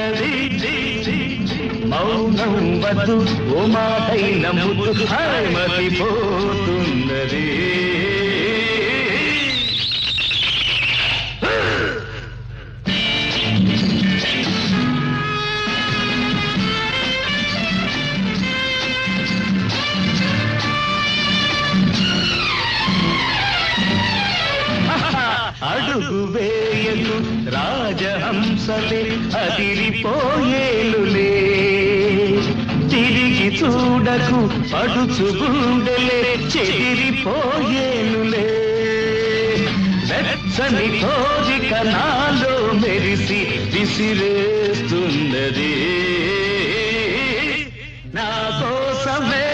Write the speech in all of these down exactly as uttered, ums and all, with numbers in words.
నీవున్నది మౌనం వద్దు ఓ మాటైన ముద్దు మతిపోతున్నది అడుగు వేయను రాజహంసలే అదిరిపోయేలులే తిరిగి చూడకు పడుచు గుండెలే చెదిరిపోయేలులే వెచ్చని కోరిక నాలో మెరిసి విసిరేస్తున్నది నా కోసమే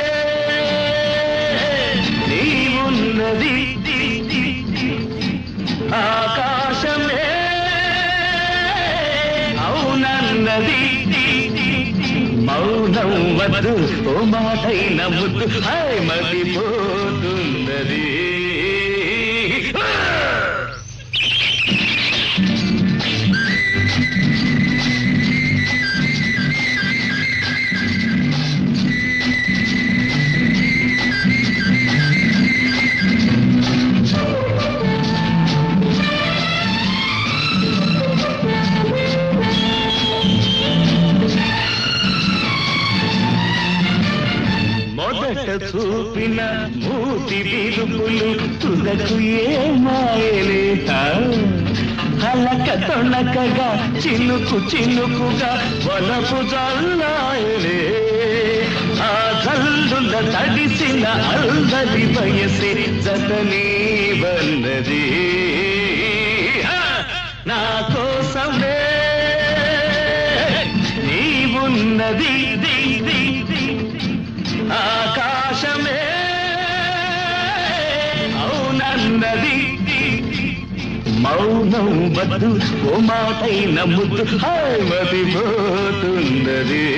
నీవున్నది ఆకాశమే అవునన్నది మౌనం వద్దు ఓ మాటైన ముద్దు హాయ్ మతిపోతున్నది చూపిన మూతి విరుపులు తుదకు ఏ మాయలేత హలక తొణకగా చినుకు చినుకుగా వలపు జల్లాయలే ఆ జల్లుల తడిసిన అల్లరి వయసే జతనీ వన్నది నా కోసమే నీవున్నది ఆకాశమే అవునన్నది మౌనం వద్దు ఓ మాటైన ముద్దు హాయ్ మతిపోతున్నది